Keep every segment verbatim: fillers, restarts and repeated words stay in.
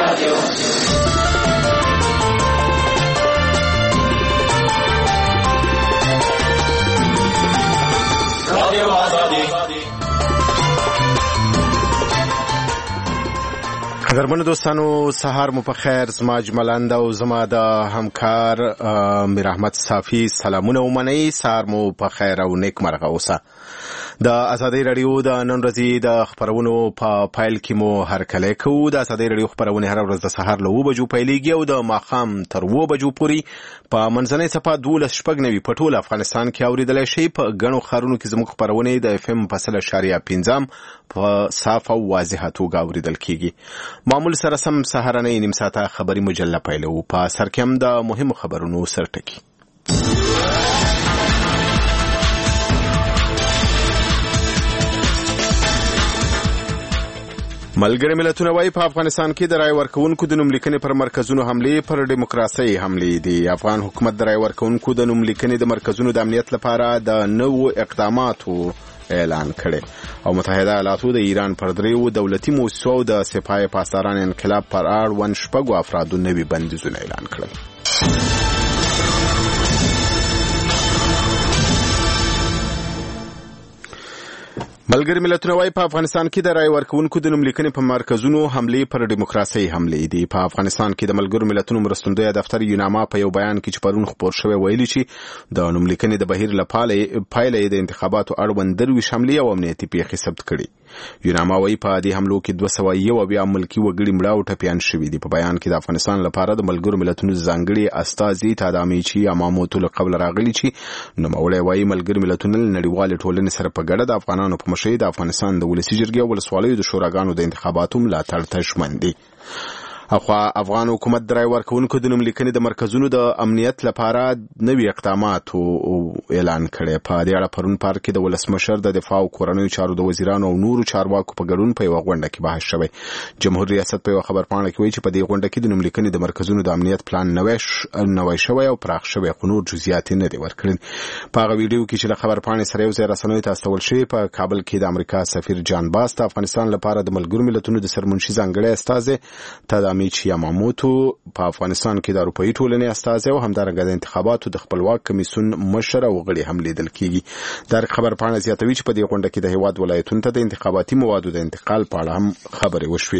قدرمنو دوستانو سهار مو په خیر. زما جملاند او زما د همکار میر احمد صافی سلامونه ومنئ. سهار مو په خیر او نیک مرغه اوسه. د ازادي رادیو د نن ورځې د خبرونو په فایل کې مو هرکلی کوو. د ازادي رادیو خبرونه هر ورځ د سهار له اوه بجو پیلېږي او د ماښام تر اوه بجو پورې په منځنۍ څپه دولس شپږ نوي په ټول افغانستان کې اورېدلی شئ. په ګڼو ښارونو کې زموږ خبرونه د اف ام په سل اشاریه پنځم په صاف او واضحه توګه اورېدل کېږي. معمول سره سم سهارنۍ نیم ساعته خبري مجله پیلوو. په سر کې هم د مهمو خبرونو سرټکي. ملګري ملتونه وايي په افغانستان کې د رای ورکونکو د نوملیکنې پر مرکزونو حملې پر دیموکراسي حملې دي. افغان حکومت د رای ورکونکو د نوملیکنې د مرکزونو د امنیت لپاره د نوو اقداماتو اعلان کړي او متحده ایالاتو د ایران پر دریو دولتي موسسو او د سپاه پاسداران انقلاب پر اړوند شپږو افرادو نوي بندیزونه اعلان کړل. ملګري ملتونه وايي په افغانستان کې د رای ورکونکو د نوملیکنې په مرکزونو حملې پر دیموکراسي حملې دي. په افغانستان کې د ملګرو ملتونو مرستندوی دفتر یوناما په یو بیان کې چې پرون خپور شوی ویلي چې د نوملیکنې د بهیر لپاره پایله د انتخاباتو اړوند درویش حملې او امنیتي پیښې ثبت کړي. یوناما وايي په دې حملو کې دوه سوه یو بیا ملکي وګړي مړه او ټپیان شوي دي. په بیان کې د افغانستان لپاره د ملګرو ملتونو ځانګړي استازي تادامیچي یاماموتو له قبل راغلي چې نوموړی وايي ملګرو ملتونو له نړیوالې ټولنې سره په ګډه د افغانانو په مشرۍ د افغانستان د ولسي جرګې او ولسوالیو د شوراګانو د انتخاباتو ملاتړ ته ژمن دي. اخوا افغان حکومت د رای ورکونکو د نوملیکنې د مرکزونو د امنیت لپاره نوي اقدامات اعلان کړي. په دې اړه پرون پارک کې د ولسمشر د دفاع او کورنیو چارو د وزیرانو او نورو چارواکو په ګډون په یوه غونډه کې بحث شوی. جمهور ریاست په یوه خبرپاڼه کې وایي چې په دې غونډه کې د نوملیکنې د مرکزونو د امنیت پلان نوی نوی شوی او پراخ شوی خو نور جزئیات نه دي ورکړل. په هغه ویډیو کې چې له خبرپاڼې سره یو ځای رسنیو ته استول شوی په کابل کې د امریکا سفیر جان باس د افغانستان لپاره د ملګرو ملتونو د سرمنشي ځانګړي استازي تادامیچي یاماموتو په افغانستان کې د اروپایي ټولنې استازي او همدارنګه د انتخاباتو د خپلواک کمیسیون مشر او غړي هم لیدل کیږي. دا خبرپاڼه زیاتوي چې په دې غونډه کې د هیواد ولایتونو ته د انتخاباتي موادو د انتقال په اړه هم خبرې وشوې.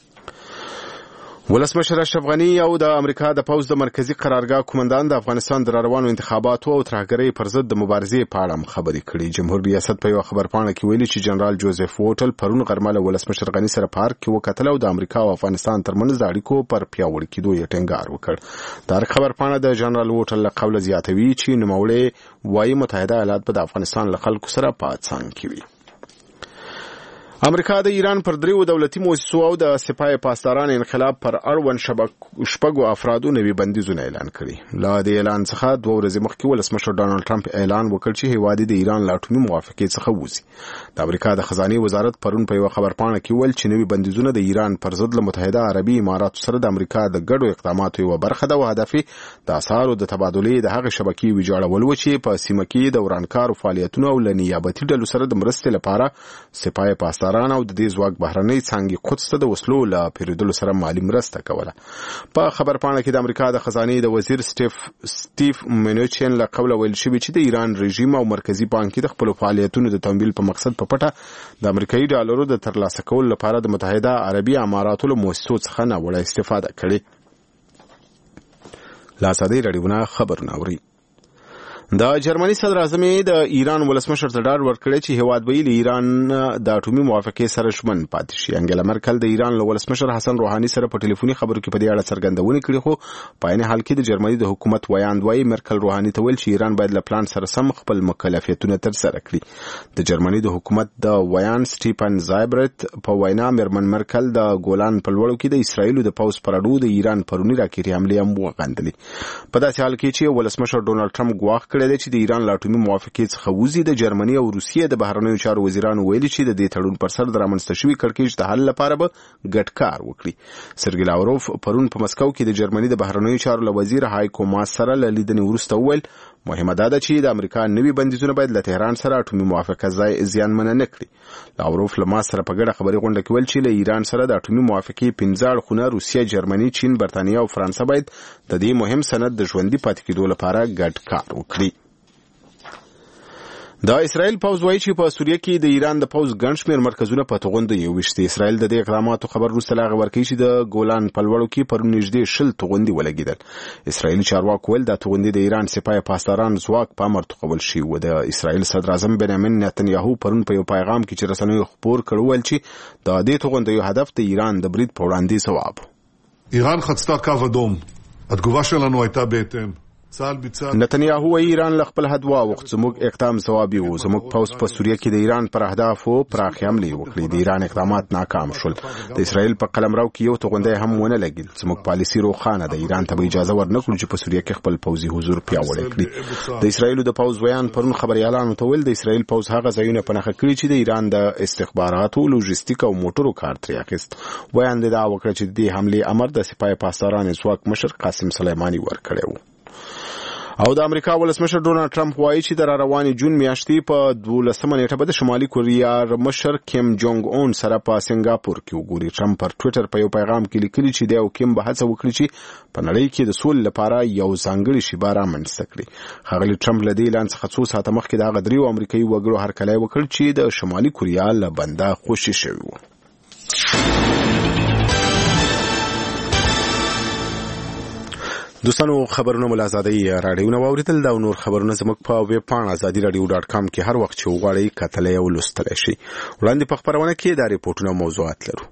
ولسمشر اشرف غني او د امریکا د پوز د مرکزی قرارګاه قومندان د افغانستان د روانو انتخاباتو او ترهګرۍ پر ضد د مبارزې په اړه خبرې کړې. جمهور ریاست په یو خبرپاڼه کې ویلي چې جنرال جوزف ووټل پرون غرمه له ولسمشر غني سره پارک کې وکتل او د امریکا او افغانستان ترمنځ د اړیکو پر پیاوړي کېدو یې ټینګار وکړ. دا خبرپاڼه د جنرال ووټل له قوله زیاتوي چې نوموړی وايي متحده ایالات په د افغانستان له خلکو سره په څنګ کې وي. امریکا د ایران پر دریو دولتي موسسو او د سپاه پاسداران انقلاب پر اړوند شپږو افرادو نوي بندیزونه اعلان کړي. له دې اعلان څخه دوه ورځې مخکې ولسمشر ډانلډ ټرمپ اعلان وکړ چې هیواد د ایران له اټومي موافقې څخه وځي. د امریکا د خزانه وزارت پرون په یو خبرپاڼه کې ویل چې نوي بندیزونه د ایران پر ضد له متحده عربي اماراتو سره د امریکا د ګډو اقداماتو یو برخه ده او هدف د اسعارو د تبادلې د هغې شبکې ویجاړول و چې په سیمه کې د ورانکارو فعالیتونو او له نیابتي ډلو سره د مرستې لپاره سپاه پاسداران او د دې ځواک بهرنۍ څانګې قدس ته د وسلو له پیرودلو سره مالي مرسته کوله. په خبرپاڼه کې د امریکا د خزانه د وزیر سټیف سټیف مینوچن له قوله ویل شوی چې د ایران رژیم او مرکزی بانک د خپل فعالیتونو د تمویل په مقصد په پټه د امریکایي ډالرو د ترلاسه کولو لپاره د متحده عربي اماراتو له موسسو څخه ناوړه استفاده کړې. لاسادي رډیونه خبرونه اوري. د جرمني صدر اعظم د ایران ولسمشر ته ډاډ ورکړی چې هیواد به له ایران د اټومي موافقې سره ژمن پاتې شي. انګلا مرکل د ایران له ولسمشر حسن روحاني سره په ټلیفوني خبرو کې په دې اړه څرګندونه کړې خو په عین حال کې د جرمني د حکومت ویاند وايي مرکل روحاني ته ویل چې ایران باید له پلان سره سم خپل مکلفیتونه ترسره کړي. د جرمني د حکومت د ویاند سټیفن زایبرت په وینا میرمن مرکل د ګولان په لوړو کې د اسرایل د پوز پرړو د ایران پرونی راکېټي حمله هم وغندلې. په داسې حال کې چې ولسمشر ډونالد ټرمپ ګواښ کړی دی چې د ایران له اټومي موافقې څخه وځي، د جرمني او روسیې د بهرنیو چارو وزیرانو ویلي چې د دې تړون پر سر د رامنځته شوي کړکېچ د حل لپاره به ګډ کار وکړي. سرګی لاوروف پرون په مسکو کې د جرمني د بهرنیو چارو له وزیر هایکو ماس سره له لیدنې وروسته وویل مهمه ده چې د امریکا نوي بندیزونه باید له تهران سره اټومي موافقه ځای زیانمنه نه کړي. لاوروف له ما سره په ګډه خبري غونډه کې ویل چې له ایران سره د اټومي موافقې پنځه اړخونه روسیه، جرمني، چین، برتانیا او فرانسه باید د دې مهم سند د ژوندۍ پاتې کېدو لپاره ګډ کار وکړي. د اسرائیل پوځ وایي چې په سوریه کې د ایران د پوځ ګڼ شمېر مرکزونه په توغندو یوویشت دي. اسرائیل د دې اقداماتو خبر وروسته لا ورکوي چې د ګولان په لوړو کې پرون نږدې شل توغندي ولګېدل. اسرائیلي چارواکو ویل دا توغندي د ایران سپاه پاسداران ځواک په امر توغول شوي و. د اسرائیل صدر اعظم بنیامین نتنیاهو پرون په یو پیغام کې چې رسنیو خپور کړ ویل چې د دې توغندیو هدف د ایران د برید په وړاندې ځواب. ایران خצתה קו אדום. התגובה שלנו הייתה בהתאם. نتنیاهو وایي ایران له خپل حد واوښت، زموږ اقدام ځوابي و. زموږ پوځ په سوریه کې د ایران پر اهدافو پراخې حملې وکړې. د ایران اقدامات ناکام شول. د اسرائیل په قلمرو کې یو توغندی هم ونه لګېد. زموږ پالیسي روښانه ده، ایران ته به اجازه ورنکړو چې په سوریه کې خپل پوځي حضور پیاوړی کړي. د اسرائیلو د پوځ ویان پرون خبریالانو ته ویل د اسرائیل پوځ هغه ځایونه په نښه کړي چې د ایران د استخباراتو، لوژستیک او موټرو کار ترې اخیست. ویان د دعا وکړه چې د دې حملې امر د سپاه پاسداران ځواک مشر قاسم سلیماني ورکړی و. او د امریکا ولسمشر ډونالد ټرمپ وایي چې د راروانې جون میاشتې په دولسمه نیټه به د شمالي کوریا مشر کیم جونګ اون سره په سنگاپور کې وګوري. ټرمپ پر ټویټر په یو پیغام کې لیکلي چې دی او کیم به هڅه وکړي چې په نړۍ کې د سولې لپاره یو ځانګړی شیبه رامنځته کړي. ښاغلي ټرمپ له دې اعلان څخه څو ساعته مخکې د هغه دریو امریکایي وګړو هرکلی وکړ چې د شمالي کوریا له بنده خوشي شوي وو. دوستانو خبرونه مو له ازادۍ راډیو نه واوریدل. دا نور خبرونه زموږ په ویب پاڼه ازادي راډیو ډاټ کام کې هر وخت چې وغواړئ کتلی او لوستلی شئ. وړاندې په خپرونه کې دا ریپورټونه او موضوعات لرو.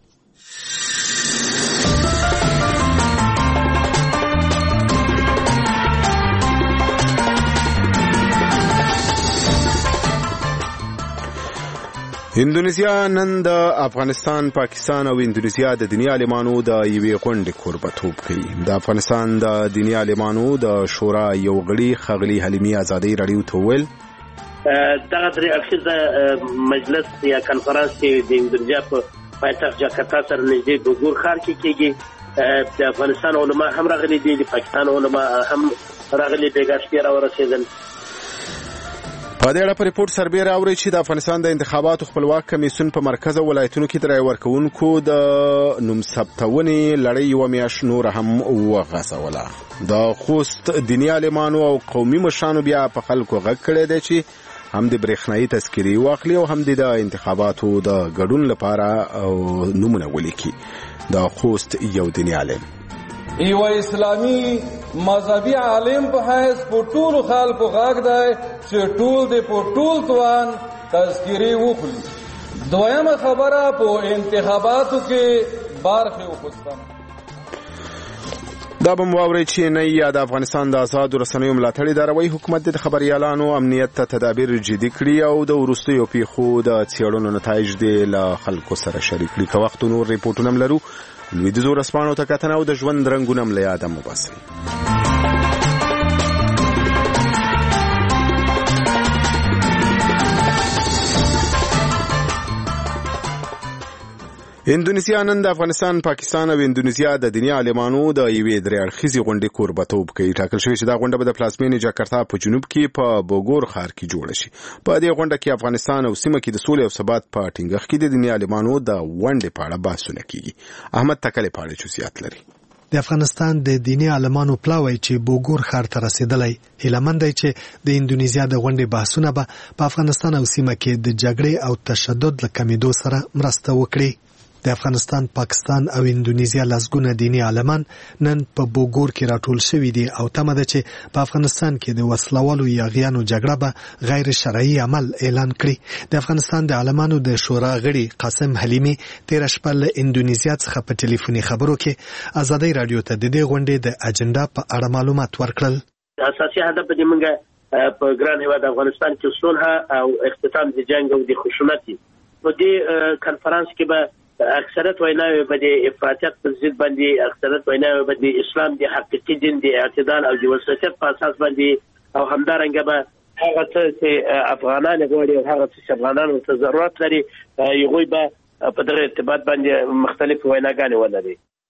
اندونیزیا نن د افغانستان، پاکستان او اندونیزیا د دیني عالمانو د یوې غونډې کوربتوب کوي. د افغانستان د دیني عالمانو د شورا یو غړي ښاغلي حلیمي ازادۍ راډیو ته وویل دغه درې اړخیز مجلس یا کنفرانس چې د اندونیزیا په پایتخت جاکرتا سره نږدې بوګور ښار کې کېږي. د افغانستان علما هم راغلي دي، د پاکستان علما هم راغلي، بېګا شپې راورسېدل. په دې اړه په ریپورت سربیره اوري چې د افغانستان د انتخاباتو خپلواک کمیسیون په مرکز او ولایتونو کې د رای ورکوونکو د نوم ثبتونې لړۍ یوه میاشت نور هم وغځوله. د خوست دیني عالمانو او قومي مشرانو بیا په خلکو غږ کړی دی چې هم د برېښنایي تذکرې واخلي او هم د انتخاباتو د ګډون لپاره نومونه ولیکي. د خوست یو دیني عالم یو اسلامی مذهبي عالم په حیث په ټولو خلکو غږ دی چې ټول دې په ټول توان تذکرې وخوري. دویمه خبره په انتخاباتو کې برخې واخیستم. دا به مو واورئ چې نه یا د افغانستان د آزادو رسنیو ملاتړ اداره وایي حکومت د خبریالانو امنیت ته تدابیر جدي کړي او د وروستیو پیښو د څېړنو نتایج دې له خلکو سره شریک کړي. که وخت نور ریپورټونه هم لرو، لویدیځو ورځپاڼو ته کتنه او د ژوند رنګونه هم له یاده مو باسئ. اندونیزیا نن د افغانستان، پاکستان او اندونیزیا د دیني عالمانو د یوې درې اړخیزې غونډې کوربتوب کوي. ټاکل شوی چې دا غونډه به د پلازمینې جاکرتا په جنوب کې په بوګور ښار کې جوړه شي. په دې غونډه کې افغانستان او سیمه کې د سولې او ثبات په ټینګښت کې د دیني عالمانو د ونډې په اړه بحثونه کیږي. احمد تکلې په اړه جزئیات لري. د افغانستان د دیني عالمانو پلاوی چې بوګور ښار ته رسیدلی هیلهمند دی چې د اندونیزیا د غونډې بحثونه به په افغانستان او سیمه کې د جګړې او تشدد له کمیدو سره مرسته وکړي. د افغانستان، پاکستان او اندونیزیا لسګونه دیني عالمان نن په بوګور کې راټول شوي دي او تمه ده چې په افغانستان کې د وسلوالو یاغیانو جګړه به غیر شرعي عمل اعلان کړي. د افغانستان د عالمانو د شورا غړي قاسم حلیمي تېره شپه له اندونیزیا څخه په ټلیفوني خبرو کې ازادۍ راډیو ته د دې غونډې د اجنډا په اړه معلومات ورکړل. اساسي هدف د موږ په ګران هیواد افغانستان کې صلح او اختتام د جنگ او د خشونت په دې کنفرانس کې به اکثرت ویناوی به د افراطیت پر ضد باندې، اکثرت ویناوی به د اسلام د حقیقي دین د اعتدال او د وسطیت په اساس باندې او همدارنګه به هغه څه چې افغانان غواړي او هغه څه چې افغانانو ته ضرورت لري هغوی به په دغه ارتباط باندې مختلف ویناګانې ولري.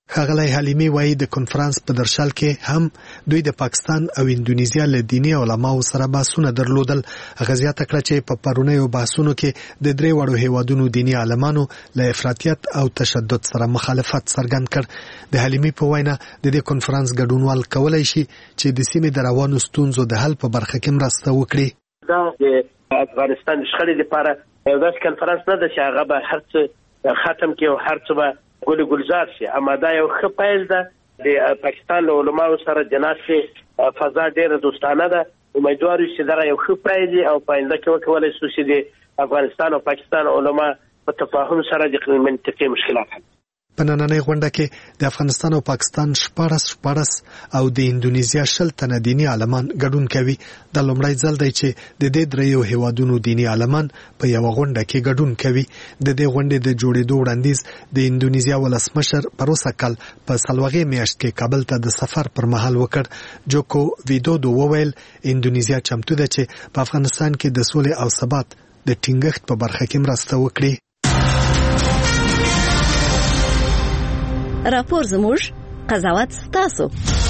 ښاغلی حلیمي وایي د کنفرانس په درشل کې هم دوی د پاکستان او اندونیزیا له دیني علماو سره بحثونه درلودل. هغه زیاته کړه چې په پرونیو بحثونو کې د درې وړو هیوادونو دیني عالمانو له افراطیت او تشدد سره مخالفت څرګند کړ. د حلیمي په وینا د دې کنفرانس ګډونوال کولی شي چې د سیمې د روانو ستونزو د حل په برخه کې مرسته وکړي. دا د افغانستان د شخړې لپاره یو داسې کنفرانس نه ده چې هغه به هر څه ختم کړي او هر څه به ګل ګلزار شي، اما دا یو ښه پیل ده. د پاکستان له علماو سره د ناستې فضا ډېره دوستانه ده. امیدوار یو چې دغه یو ښه پیل دی او په آینده کې وکولی شو چې د افغانستان او پاکستان علما په تفاهم سره د منطقې مشکلات حل. په نننۍ غونډه کې د افغانستان او پاکستان شپاړس شپاړس او د اندونیزیا شل تنه دیني عالمان ګډون کوي. د لومړی ځل دی چې د دې دریو هیوادونو دیني عالمان په یوه غونډه کې ګډون کوي. د دې غونډې د جوړېدو وړاندیز د اندونیزیا ولسمشر پروسه کال په سلوغې میاشت کې کابل ته د سفر پر مهال وکړ. جوکو ویدودو وویل اندونیزیا چمتو ده چې په افغانستان کې د سولې او ثبات د ټینګښت په برخه کې مرسته وکړي. راپور زموږ، قضاوت ستاسو.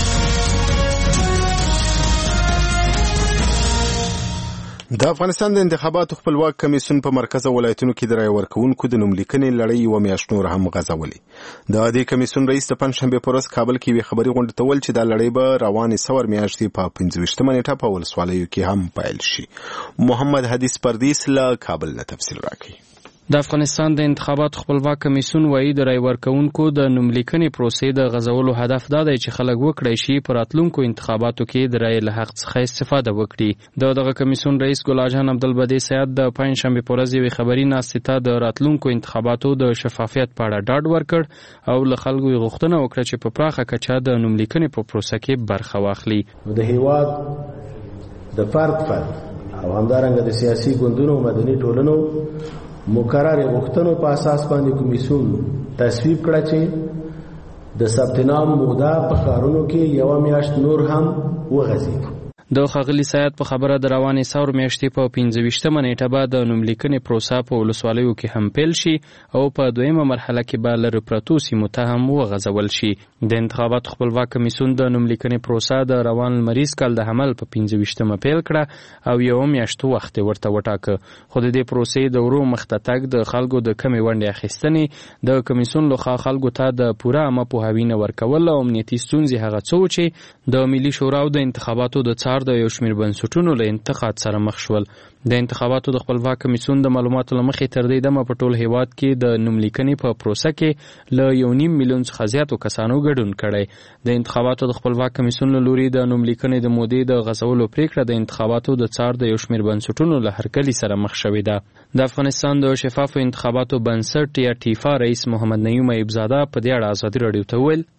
د افغانستان د انتخاباتو خپلواک کمیسیون په مرکزي ولایتونو کې د رای ورکوونکو د نوملیکنې لړۍ یوه میاشت نور هم غځولې. د دې کمیسیون رئیس د پنجشنبې په ورځ کابل کې یوې خبري غونډې ته وویل چې دا لړۍ به روانې څلور میاشتې په پنځه ویشتمه نیټه په ولسوالیو کې هم پیل شي. محمد حدیث پردیس له کابل نه تفصیل راکوي. د افغانستان د انتخاباتو خپلواک کمیسیون وایي د رای ورکوونکو د نوملیکنې پروسې د غځولو هدف دا دی چې خلک وکړی شي په راتلونکو انتخاباتو کې د رای له حق څخه استفاده وکړي. د دغه کمیسیون رئیس ګلاجان عبدالبدی سیاد د پنجشنبې په ورځ یوې خبري ناستې ته د راتلونکو انتخاباتو د شفافیت په اړه ډاډ ورکړ او له خلکو یې غوښتنه وکړه چې په پراخه کچه د نوملیکنې په پروسه کې برخه واخلي. د هیواد د فرد فرد او همدارنګه د سیاسي ګوندونو او مدني ټولنو مقرر غوښتنو په اساس باندې کمیسیون تصویب کړه چې د ثبت نام موده په ښارونو کې یوه میاشت نور هم وغځېږي. د ښاغلي سیاد په خبره د روانې څلور میاشتې په پنځه ویشتمه نیټه به د نوملیکنې پروسه په ولسوالیو کې هم پیل شي او په دویمه مرحله کې به لرې پرتو سیمو ته هم وغځول شي. د انتخاباتو خپلواک کمیسیون د نوملیکنې پروسه د روان لمریز کال د حمل په پنځه ویشتمه پیل کړه او یوه میاشت وخت یې ورته وټاکه. خو د دې پروسې د ورو مخته تګ د خلکو د کمې ونډې اخیستنې د کمیسیون لخوا خلکو ته د پوره عامه پوهاوي نه ورکول او امنیتي ستونزې هغه څه و چې د ملي شورا او د انتخاباتو د څار د یو شمېر بنسټونو له انتقاد سره مخ شول. د انتخاباتو د خپلواک کمیسیون د معلوماتو له مخې تر دې دمه په ټول هیواد کې د نوملیکنې په پروسه کې له یو نیم میلیون څخه زیاتو کسانو ګډون کړی. د انتخاباتو د خپلواک کمیسیون له لوري د نوملیکنې د مودې د غځولو پریکړه د انتخاباتو د څار د یو شمېر بنسټونو له هرکلي سره مخ شوې ده. د افغانستان د شفافو انتخاباتو بنسټ یا ټیفا رئیس محمد نعیم ایوبزاده په دې اړه ازادي راډیو ته وویل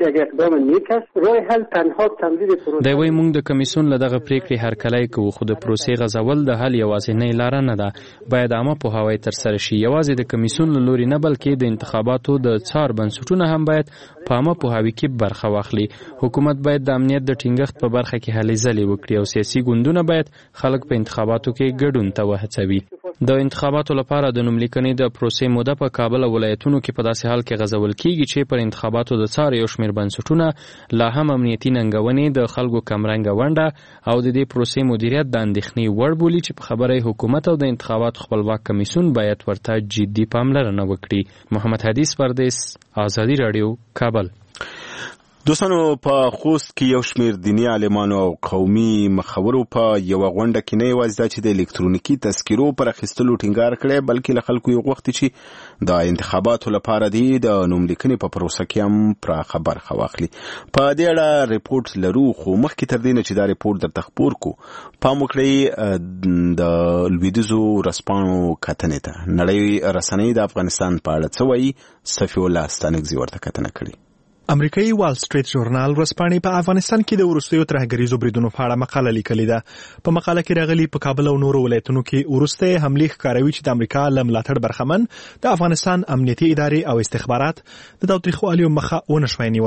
دی وایي موږ د کمیسیون له دغه پریکړې هرکلی کوو خو د پروسې غځول د حل یوازینۍ لاره نه ده. باید عامه پوهاوی ترسره شي. یوازې د کمیسیون له لوري نه بلکې د انتخاباتو د څار بنسټونه هم باید په عامه پوهاوي کې برخه واخلي. حکومت باید د امنیت د ټینګښت په برخه کې هلې ځلې وکړي او سیاسي ګوندونه باید خلک په انتخاباتو کې ګډون ته وهڅوي. د انتخاباتو لپاره د نوملیکنې د پروسې موده په کابل او ولایتونو کې په داسې حال کې غځول کیږي چې پر انتخاباتو د څار یو شمېر بنسټونه لا هم امنیتي ننګونې د خلکو کمرنګه ونډه او د دې پروسې مدیریت د اندېښنې وړ بولي چې په خبره حکومت او د انتخاباتو خپلواک کمیسیون باید ورته جدي پاملرنه وکړي. محمد حدیث پردیس، آزادي راډیو، کابل. دوستانو په خوست کې یو شمېر دیني عالمانو او قومي مخورو په یوه غونډه کې نه یوازې دا چې د الکترونیکي تذکرو پر اخیستلو ټینګار کړی بلکې له خلکو یې غوښتي چې د انتخاباتو لپاره دی د نوملیکنې په پروسه کې هم پراخه برخه واخلي. په دې اړه ریپورټ لرو خو مخکې تر دې نه چې دا ریپورټ درته خپور کړو پام وکړئ د لویدیځو ورځپاڼو کتنې ته. نړۍ رسنۍ د افغانستان په اړه څه وایي؟ صفي الله ستانکزي ورته کتنه کړې. امریکایي وال سټریټ ژورنال ورځپاڼې په افغانستان کې د وروستیو ترهګریزو بریدونو په اړه مقاله لیکلې ده. په مقاله کې راغلي په کابل او نورو ولایتونو کې وروستۍ حملې ښکاروي چې د امریکا له ملاتړ برخمن د افغانستان امنیتي ادارې او استخبارات د تاوتریخوالي مخه ونه شوی نیولی.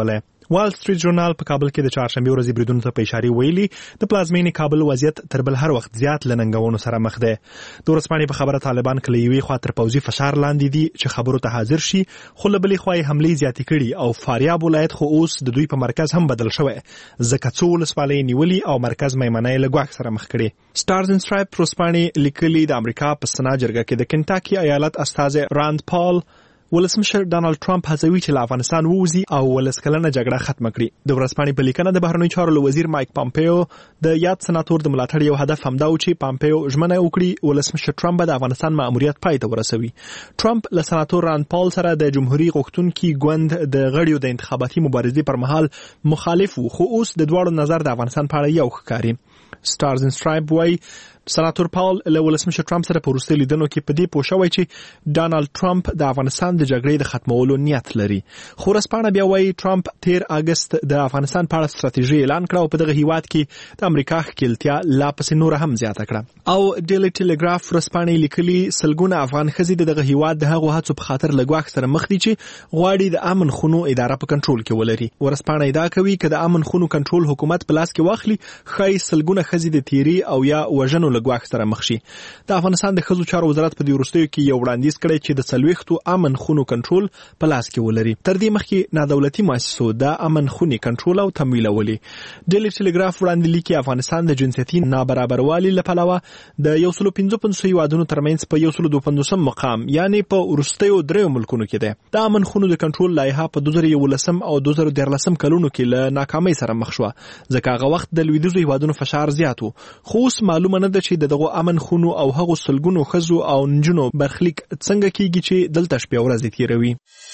وال سټریټ ژورنال په کابل کې د چهارشنبه ورځې بریدونو ته په اشاره ویلي د پلازمینې کابل وضعیت تر بل هر وخت زیات لننګونو سره مخ دی. د ورځپاڼې په خبره طالبان کله یوې خوا تر پوځي فشار لاندې دي چې خبرو ته حاضر شي، خو له بلې خوا یې حملې زیاتې کړي او فاریاب ولایت خو اوس د دوی په مرکز هم بدل شوی، ځکه څو ولسوالۍ نیولي او مرکز میمنه یې له ګواښ سره مخ کړي. سټارز اینډ سټرایپ ورځپاڼې لیکلي د امریکا په سنا جرګه کې د کنټاکي ایالت استازی راند پال ولسمشر ډانلډ ټرمپ هڅوي چې له افغانستان ووځي او ولس کلنه جګړه ختمه کړي. د ورځپاڼې په لیکنه د بهرنیو چارو وزیر مایک پامپیو د یاد سناتور د ملاتړ یو هدف همدا و چې پامپیو ژمنه وکړي ولسمشر ټرمپ به د افغانستان ماموریت پای ته ورسوي. ټرمپ له سناتور راند پال سره د جمهوریت غوښتونکي ګوند د غړیو د انتخاباتي مبارزې پر مهال مخالف وو، خو اوس د دواړو نظر د افغانستان په اړه یو ښکاري. سټارز اینډ سټرایپ وايي سناتور پاول له ولسمشر ټرمپ سره په وروستي لیدنو کې په دې پوه شوی چې ډانلډ ټرمپ د افغانستان د جګړې د ختمولو نیت لري. خو ورځپاڼه بیا وايي ټرمپ تیر اگست د افغانستان په اړه ستراتیژي اعلان کړه او په دغه هیواد کې د امریکا ښکیلتیا لا پسې نور هم زیاته کړه. او ډیلی ټیلیګراف ورځپاڼه لیکلي سلګونه افغان ښځې د دغه هیواد د هغو هڅو په خاطر له ګواښ سره مخ دي چې غواړي د امن خونو اداره په کنټرول کې ولري. ورځپاڼه ادعا کوي چې د امن خونو کنټرول حکومت په لاس کې واخلي، ښایي سلګونه ښځې د تیری او یا وژنو له ګواښ سره مخ شي. د افغانستان د ښځو چارو وزارت په دې وروستیو کې یو وړاندیز کړی چې د څلوېښتو امن خونو کنټرول په لاس کې ولري. تر دې مخکې نادولتي مؤسسو د امن خونې کنټرول او تمویلولې. ډیلی ټیلیګراف وړاندې لیکي افغانستان د جنسیتي نابرابروالي له پلوه د یو سل پنځه پنځوس هیوادونو ترمنځ په یو سل دوه پنځوسم مقام یعنی په وروستیو دریو ملکونو کې ده. د امن خونو د کنټرول لایحه په دوه زره یولسم او دوه زره دیارلسم کلونو کې له ناکامۍ سره مخ شوه، ځکه هغه وخت د لویدیځو هیوادونو فشار زیات و. خو اوس معلومه نه ده چې دغه امن خونو او هغو سلګونو ښځو او نجونو برخلیک څنګه کیږي چې دلته شپې ورځې تیروي.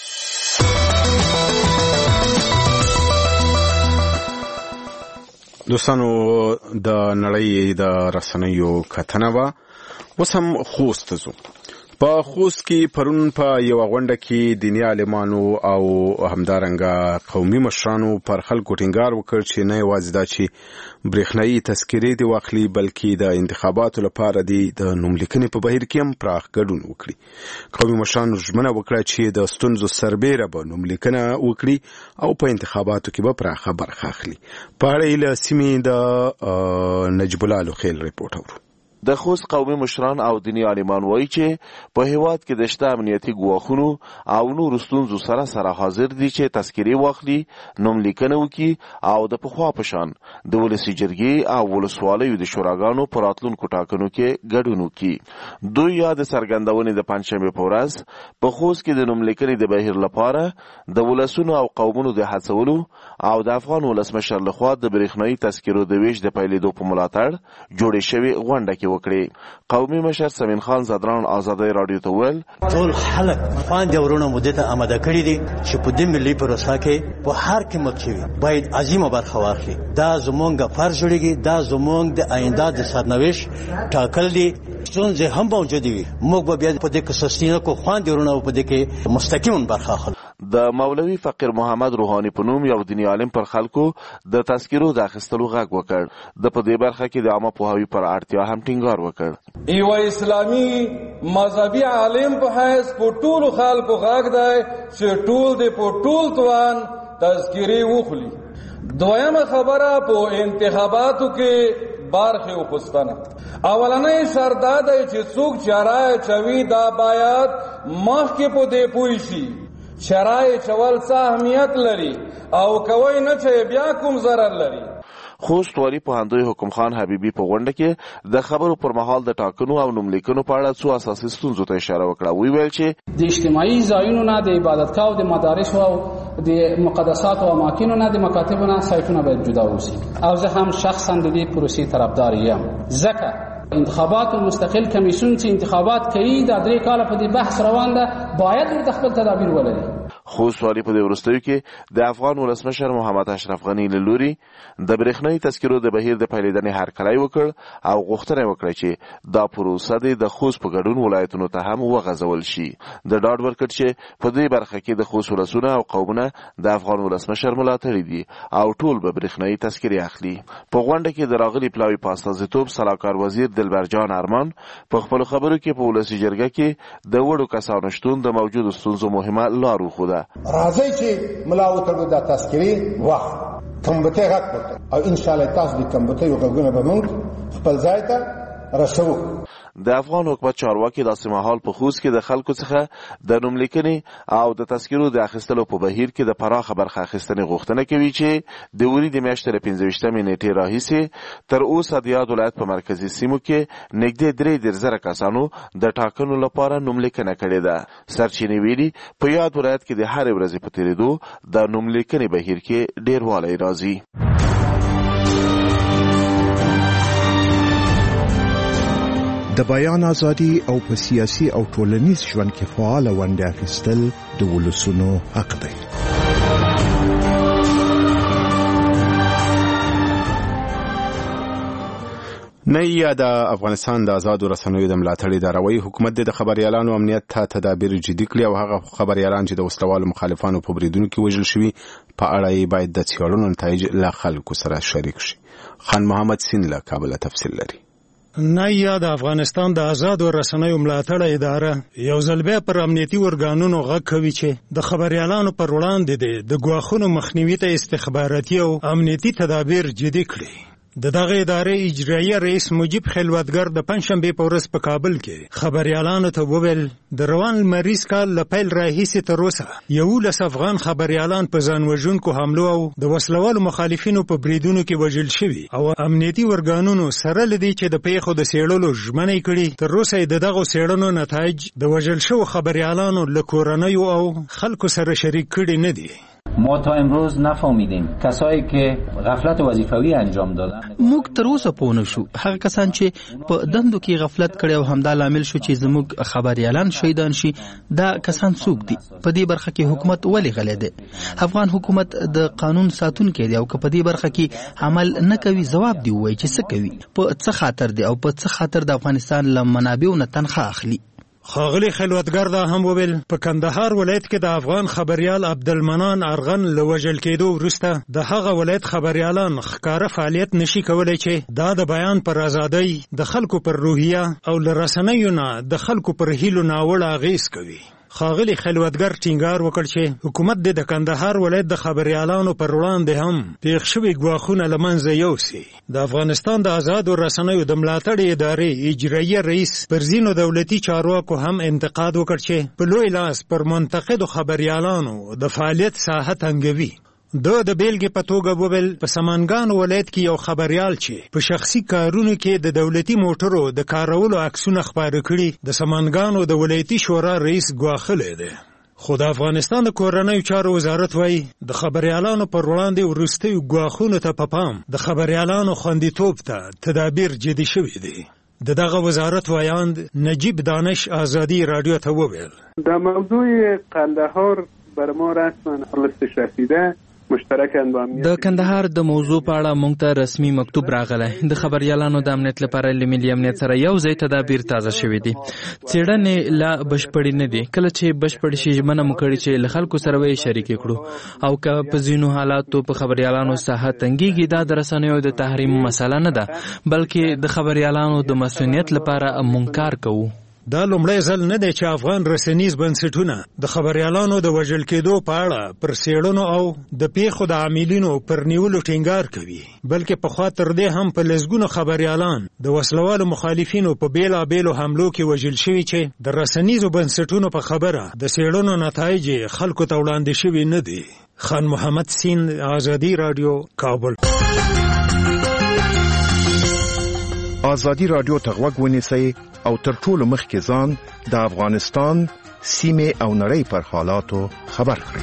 دوستانو د نړۍ د رسنیو کتنه وه. اوس هم خوست ته ځو. په خوست کې پرون په یوه غونډه کې دیني عالمانو او همدارنګه قومي مشرانو پر خلکو ټینګار وکړ چې نه یوازې دا چې برېښنایي تذکرې دې واخلي بلکې د انتخاباتو لپاره دې د نوملیکنې په بهیر کې هم پراخ ګډون وکړي. قومي مشرانو ژمنه وکړه چې د ستونزو سربیره به نوملیکنه وکړي او په انتخاباتو کې به پراخه برخه اخلي. په اړه یې له سیمې د نجیب الله لوخیل ریپورټ اورو. د خوست قومي مشران او دیني عالمان وایي چې په هیواد کې د شته امنیتي ګواښونو او نورو ستونزو سره سره حاضر دي چې تذکرې واخلي، نوملیکنه وکړي او د پخوا په شان د ولسي جرګې او ولسوالیو د شوراګانو په راتلونکو ټاکنو کې ګډون وکړي. دوی یا د څرګندونې د پنجشنبې په ورځ په خوست کې د نوملیکنې د بهیر لپاره د ولسونو او قومونو د هڅولو او د افغان ولسمشر لخوا د برېښنایي تذکرو د ویش د پیلېدو په ملاتړ جوړې شوې غونډه کې وکړي. قومي مشر سمین خان زدران آزادۍ رادیو ته ویل ټول خلک خویندې ورونه مودې ته آماده کړي دي چې په دې ملي پروسه کې په هر قیمت کې باید عظیمه برخه واخلي. دا زموږ فرض جوړیږي، دا زموږ د آینده د سرنوشت ټاکل دي. ستونزې هم موجود وي، موږ به بیا په دې کې سستینه کو خویندې ورونه په دې کې مستقیما برخه اخلو. د مولوي فقیر محمد روحانی په نوم یو دیني عالم پر خلکو د تذکرو د اخیستلو غږ وکړ. د په دې برخه کې د عامه پوهاوي پر اړتیا هم ټینګار وکړ. یو اسلامي مذهبي عالم په حیث په ټولو خلکو غږ دی چې ټول دې په ټول توان تذکرې وخلي. دویمه خبره په انتخاباتو کې برخه وخستنه. اولنۍ شرط دا دی چې څوک چرای چوي دا باید مخکې په دې پوه شي چرای چول څه اهمیت لري او کوي نه چې بیا کوم ضرر لري. خوست والی پوهندوی حکم خان حبیبی په غونډه کې د خبرو پر مهال د ټاکنو او نوملیکنو په اړه څو اساسي ستونزو ته اشاره وکړه. وی ویل چې د اجتماعي ځایونو نه، د عبادتګاو، د مدارس او د مقدسات او اماکن نه، د مکاتب نه سایتونه باید جدا وسی. او زه هم شخصا د دې پروسې طرفدار یم، ځکه انتخابات مستقل کمیسیون چې انتخابات کوي د درې کاله په دې بحث روان ده، باید ورته خپل تدابیر ولري. خوست والی په دې وروستیو کې د افغان ولسمشر محمد اشرف غنی له لوري د برېښنایي تذکرو د بهیر د پیلېدنې هرکلی وکړ او غوښتنه وکړه چې دا پروسه د خوست په ګډون ولایتونو ته هم وغځول شي. د ډاډ ورکړ چې په دې برخه کې د خوست ولسونه او قومونه د افغان ولسمشر ملاتړي دي او ټول به برېښنایي تذکرې اخلي. په غونډه کې د راغلي پلاوي په استازیتوب سلاکار وزیر دلبرجان ارمان په خپلو خبرو کې په ولسي جرګه کې د وړو کسانو شتون د موجودو ستونزو مهمه لار وښوده. ده. راځي چې ملا وتړو د تذکری وخت کمبته غږ وکړو او ان شاء الله تاسو د کمبته یو غوونه به موږ خپل ځای ته رسو. د افغان حکومت چارواکي داسې مهال په خوست کې د خلکو څخه د نوملیکنې او د تذکرو د اخیستلو په بهیر کې د پراخه برخه اخیستنې غوښتنه کوي چې د وري د میاشتې له پنځه ویشتمې نیټې راهیسې تر اوسه د یاد ولایت په مرکزي سیمو کې نږدې درې دېرش زره کسانو د ټاکنو لپاره نوملیکنه کړې ده. سرچینې ویلي په یاد ولایت کې د هرې ورځې په تېرېدو د نوملیکنې بهیر کې ډېروالی راځي. د بیان ازادي او په سیاسي او ټولنیز ژوند کې فعال ونډه اخیستل د ولسونو حق دی. نه یا د افغانستان د آزادو رسنیو د ملاتړ ادارهوي حکومت د خبريالانو امنیت ته تدابیر جدي کړي او هغه خبريالان چې د وسلوالو مخالفانو په بریدونو کې وژل شوي په اړه باید د څېړنو نتایج له خلکو سره شریک شي. خان محمد سین له کابل تفصیل لري. نه یا د افغانستان د آزادو رسنیو ملاتړ اداره یو ځل بیا پر امنیتي ورګانونو غږ کوي چې د خبريالانو پر وړاندې د ګواښونو مخنیوي ته استخباراتي او امنیتي تدابیر جدي کړي. د دغه ادارې اجرایي رئیس مجیب خلوتګر د پنځشنبې په ورځ په کابل کې خبريالانو ته وویل د روان لمریز کال له پیل راهیسې تر اوسه یولس افغان خبريالان په ځان وژونکو حملو او د وسلوالو مخالفینو په بریدونو کې وژل شوي او امنیتي ورګانونو سره لدی چې د پیښو د څېړلو ژمنې کړي. تر اوسه د دغو څېړنو نتایج د وژل شوو خبريالانو له کورنیو او خلکو سره شریک کړي نه دي. ما تا امروز نفهمیدیم کسایی که غفلت وظیفوي انجام دادن. موږ تر اوسه پوه نه شو هغه کسان چې په دندو کې غفلت کړي او همدا لامل شو چې زموږ خبريالان شهیدان شي. دا کسان څوک دي؟ په دې برخه کې حکومت ولې غلی دی؟ افغان حکومت د قانون ساتونکی دی او که په دې برخه کې عمل نه کوي ځواب دی وایي چې څه کوي، په څه خاطر دی او په څه خاطر د افغانستان له منابعو نه تنخواه اخلي. خاغلی خلوتګر دا هم وویل په کندهار ولایت کې د افغان خبريال عبدالمنان ارغن له وژل کېدو وروسته د هغه ولایت خبريالان ښکاره فعالیت نشي کولی چې دا د بیان پر ازادۍ، د خلکو پر روحیه او له رسنیو نه د خلکو پر هیلو ناوړه اغېز کوي. خاغلی خلوتګر ټینګار وکړ چې حکومت د کندهار ولایت د خبريالانو پر وړاندې هم پیښ شوي ګواښونه له منځه یوسي. د افغانستان د آزادو رسنیو د ملاتړ ادارې اجرایي رئیس پر ځینو دولتي چارواکو هم انتقاد وکړ چې په لوی لاس پر منتقدو خبريالانو د فعالیت ساحه تنګوي. دو د بیلګې په توګه وویل په سمنګان ولایت کې یو خبريال چې په شخصي کارونو کې د دولتي موټرو د کارولو عکسونه خپاره کړي د سمنګانو د ولایتي شورا رئیس ګواښلی دی. خو د افغانستان د کورنیو چارو وزارت وایي د خبريالانو پر وړاندې وروستیو ګواښونو ته په پام د خبريالانو خوندیتوب ته تدابیر جدي شوي دي. د دغه وزارت وایاند نجیب دانش آزادی رادیو ته وویل د موضوع قندهار بر ما رسما خلاصش رسیده مشترکاً با امنیت. د کندهار د موضوع په اړه موږ ته رسمي مکتوب راغلی. د خبريالانو د امنیت لپاره له ملي امنیت سره یو ځای تدابیر تازه شوي دي. څېړنې لا بشپړې نه دي. کله چې بشپړې شي ژمنه مو کړې چې له خلکو سره به یې شریکې کړو او که په ځینو حالاتو په خبريالانو ساحه تنګېږي دا د رسنیو د تحریم مسله نه ده بلکې د خبريالانو د مسؤلیت لپاره موږ کار کوو. دا لومړی ځل نه دی چې افغان رسنیز بنسټونه د خبريالانو د وژل کېدو په اړه پر څېړنو او د پیښو د عاملینو پر نیولو ټینګار کوي، بلکې پخوا تر دې هم په لسګونو خبريالان د وسلوالو مخالفینو په بیلابیلو حملو کې وژل شوي چې د رسنیزو بنسټونو په خبره د څېړنو نتایج خلکو ته وړاندې شوي نه دي. خان محمد سین، آزادی رادیو، کابل. آزادی رادیو ته غوږ ونیسئ او تر ټولو مخکې ځان د افغانستان سیمې او نړۍ پر حالاتو خبر کړئ.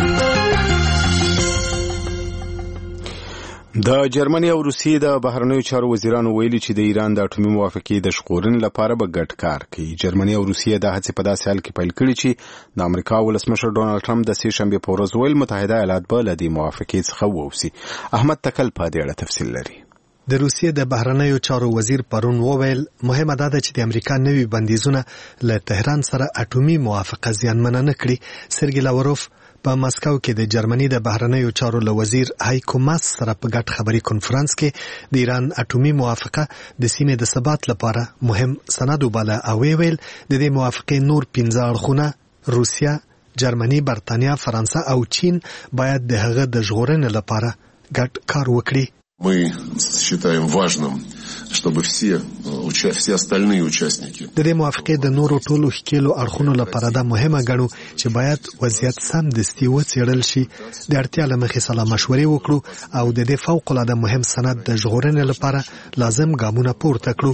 د جرمني او روسیې د بهرنیو چارو وزیرانو ویلي چې د ایران د اټومي موافقې د ژغورنې لپاره به ګډ کار کوي. جرمني او روسیې د هڅې په داسې حال کې پیل کړي چې د امریکا ولسمشر ډونالد ټرمپ د سې شنبې په ورځ ویل متحده ایالات به له دې موافقې څخه ووځي. احمد تکل په دې اړه تفصیل لري. د روسیې د بهرنیو چارو وزیر پرون وویل مهمه ده چې د امریکا نوي بندیزونه له تهران سره اټومي موافقه زیانمنه نه کړي. سرګی لاوروف په مسکو کې د جرمني د بهرنیو چارو له وزیر هایکو ماس سره په ګډ خبري کنفرانس کې د ایران اټومي موافقه د سیمې د ثبات لپاره مهم سند وباله او ویل د دې موافقې نور پنځه اړخونه روسیا، جرمني، برتانیا، فرانسه او چین باید د هغه د ژغورنې لپاره ګډ کار وکړي. Мы считаем важным, чтобы все, все остальные участники. د دې موافقې د نورو ټولو ښکېلو اړخونو لپاره دا مهمه ګڼو چې باید وضعیت سمدستي وڅېړل شي، د اړتیا له مخې سلا مشورې وکړو او د دې فوق العاده مهم سند د ژغورنې لپاره لازم ګامونه پورته کړو.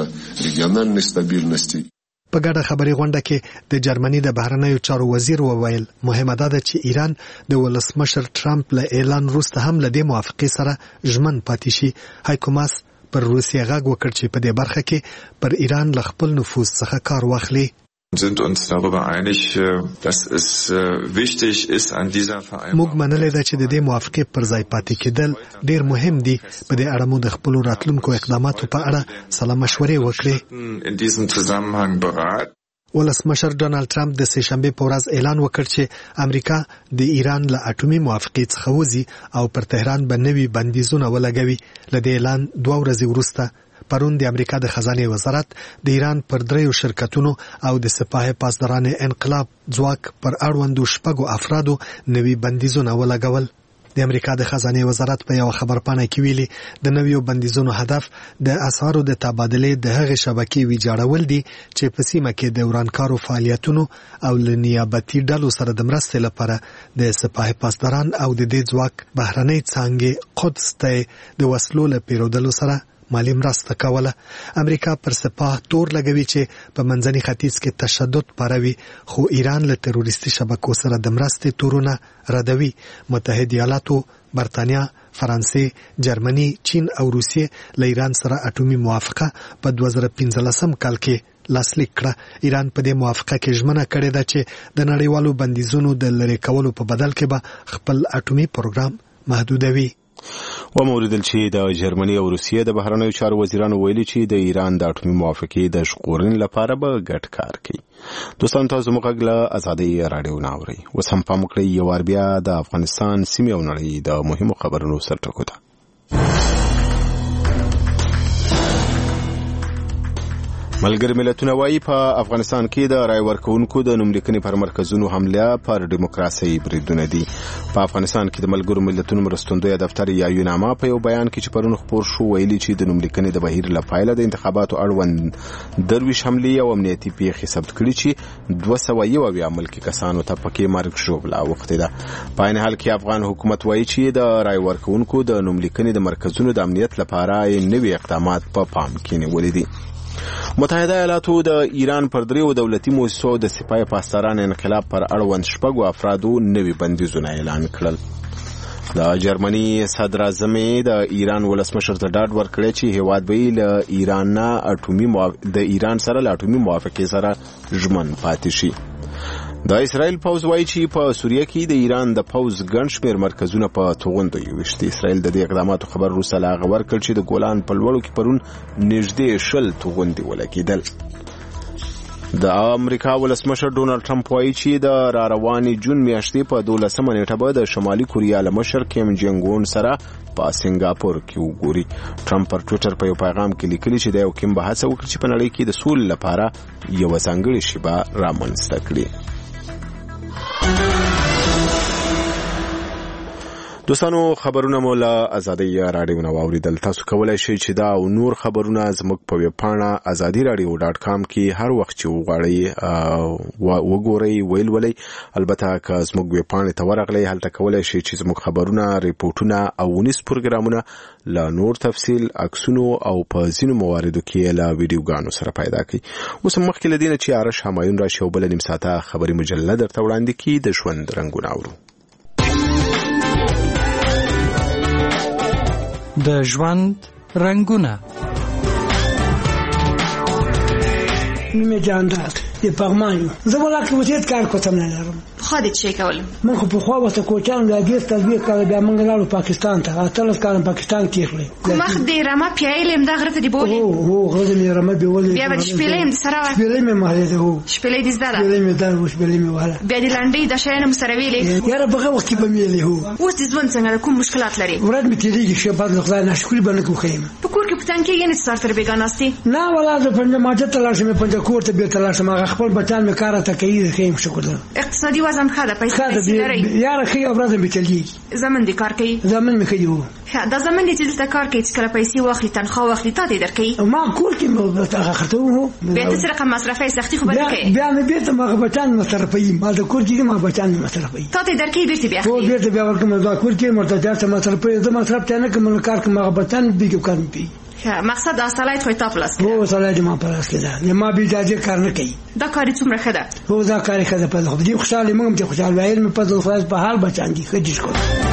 په ګډه خبري غونډه کې د جرمني د بهرنیو چارو وزیر وویل مهمه ده چې ایران د ولسمشر ټرمپ له اعلان وروسته هم له دې موافقې سره ژمن پاتې شي. هایکو ماس پر روسیې غږ وکړ چې په دې برخه کې پر ایران له خپل نفوذ څخه کار واخلي. sind uns darüber einig, dass es wichtig ist an dieser Vereinbarung. موږ منلې ده چې د دې موافقې پر ځای پاتې کېدل ډېر مهم دي. په دې اړه مو د خپل راتلونکو اقداماتو په اړه سلا مشورې وکړې. in diesem Zusammenhang beraten. ولسمشر ډونالد ټرمپ د سه شنبه په ورځ اعلان وکړ چې امریکا د ایران له اټومي موافقې څخه وځي او پر تهران باندې نوي بندیزونه ولګوي. له دې اعلان دوه ورځې وروسته پرون د امریکا د خزانه وزارت د ایران پر دریو شرکتونو او د سپاه پاسداران انقلاب ځواک پر اړوندو شپږو افرادو نوي بندیزونه ولګول. د امریکا د خزانه وزارت په یو خبرپاڼه کې ویلي د نویو بندیزونو هدف د اسعارو د تبادلې د هغې شبکې ویجاړول دي چې په سیمه کې د ورانکارو فعالیتونو او له نیابتي ډلو سره د مرستې لپاره د سپاه پاسداران او د دې ځواک بهرنۍ څانګې قدس ته د وسلو له پیرودلو سره مالی مرسته کوله. امریکا پر سپاه تور لګوي چې په منځني ختیځ کې تشدد پاروي، خو ایران له تروریستي شبکو سره د مرستې تورونه ردوي. متحده ایالاتو، برتانیا، فرانسې، جرمني، چین او روسیې له ایران سره اټومي موافقه په دوه زره پنځلسم کال کې لاسلیک کړه. ایران په دې موافقه کې ژمنه کړې ده چې د نړیوالو بندیزونو د لرې کولو په بدل کې به خپل اټومي پروګرام محدودوي. و موریدل چې د جرمني او روسیې د بهرنیو چارو وزیرانو ویلي چې د ایران د اټومي موافقې د ژغورنې لپاره به ګډ کار کوي. دوستان تاسو موږ له ازادي رادیو ناوري اوس هم پام وکړئ یو وار بیا د افغانستان سیمې او نړۍ د مهمو خبرونو سرټکو ده. ملګری ملتونه وايي په افغانستان کې د رای ورکوونکو د نوملیکنې پر مرکزونو حمله پر دیموکراسي بریدونه دي. په افغانستان کې د ملګرو ملتونو مرستندوی دفتر یا یوناما په یو بیان کې چې پرون خپور شو ویلي چې د نوملیکنې د بهیر له پایله د انتخاباتو اړوند درویش حملې او امنیتي پیښې ثبت کړي چې دوه سوه یو اویا ملکي کسانو ته پکې مرګ ژوبله اوښتې ده. په عین حال کې افغان حکومت وايي چې د رای ورکوونکو د نوملیکنې د مرکزونو د امنیت لپاره نوي اقدامات په پام کې نیولي دي. متحده ایالاتو د ایران پر دریو دولتي مؤسسو د سپاه پاسداران انقلاب پر اړوند شپږو افرادو نوي بندیزونه اعلان کړل. د جرمني صدر اعظم د ایران ولسمشر ته ډاډ ورکړی چې هیواد به له ایران نه اټومي د ایران سره له اټومي موافقې سره ژمن پاتې شي. د اسرائیل پوځ وایي چې په سوریه کې د ایران د پوځ ګڼ شمېر مرکزونه په توغندو یوویشت. اسرائیل د دې اقداماتو خبر وروسته له هغه ورکړ چې د ګولان په لوړو کې پرون نږدې شل توغندې ولګېدل. د امریکا ولسمشر ډونالد ټرمپ وایي چې د را روانې جون میاشتې په دولسمه نیټه به د شمالي کوریا له مشر کیم جنګ اون سره په سنگاپور کې وګوري. ټرمپ پر ټویټر په یو پیغام کې لیکلي چې د یو کیم به هڅه وکړي چې په نړۍ کې د سولې لپاره یوه ځانګړې شیبه رامنځته کړي. دوستانو خبرونه مو له ازادي رادیو نو اوریدل. تاسو کولای شئ چې دا او نور خبرونه زموږ په ویب پاڼه ازادي رادیو ډاټ کام کې هر وخت چې وغواړئ وګورئ ویلولئ. البته که زموږ ویب پاڼې ته ورغلئ هلته کولای شئ چې زموږ خبرونه، ریپورټونه او ونیس پروګرامونه له نور تفصیل، عکسونو او په ځینو مواردو کې له ویډیوګانو سره پیدا کړئ. اوس مخکې له دې نه چې آرش همایون راشي او بله نیم ساعته خبري مجله درته وړاندې کړي د ژوند رنګونه اورو. د ژوند رنگونه. نیمه جانداد د پغمانو زه ولاکه وځید کار کوم نه لرم. خو دې چې کول من خو په خو وته کوچان د دې تدبیر کړ بیا موږ لاړو پاکستان ته. اتلس کال پاکستان کې خلې مخ دې رمه پیایلم د غره ته دی بولې. او هو غره دې رمه دی ولې بیا د شپلې د سره شپلې مې مالې ده. هو شپلې دې زده شپلې مې ده. و شپلې مې واله بیا دې لاندې د شاینه مسرویلې یاره بغه وخت به مې هو. اوس دې ځوان څنګه کوم مشکلات لري؟ ورته مې تیریږي چې بعد نه خدای نشکر باندې کوم په کور کې پتان کې یې نه ستارتر بیگاناستی نه ولا د پنځه ماجه تلاشم په پنځه کور ته به تلاشم. هغه خپل بچان مې کار ته کوي خیم شکر. اقتصادي وضع هم ښه ده پیسې لرئ یاره ښه یو ورځ مې چلیږي زمن دې کار کوي زمن مې ښه و ښه دا زمن دې چې دلته کار کوي چې کله پیسې واخلي تنخوا واخلي تا دې درکوي ما کور کې هغه خرڅه وو بیا ته سره رقم مصرفي سختي خو به نه کوي بیا مې بېرته ما بچیان مصرفوي ما د کور کې ما بچیان مصرفوي تا ته درکوي بېرته بیا هو بېرته بیا ورکوم دا کور کې مرتجع څه مصرفوي زه مصرف ته نه کوم کار کوم هغه بچیان بیا کار مې کوي مقصد اصالایت خو تا پلاس کې هو اصالایت ما پلاس کې ده ما بیا اجازه کار نه کوي دا کاری څومره ښه ده هو دا کاری ښه ده په خو دې خوشاله موږ ته خوشاله وایل مې په ځل خلاص په حال بچان دي خدای دې شکر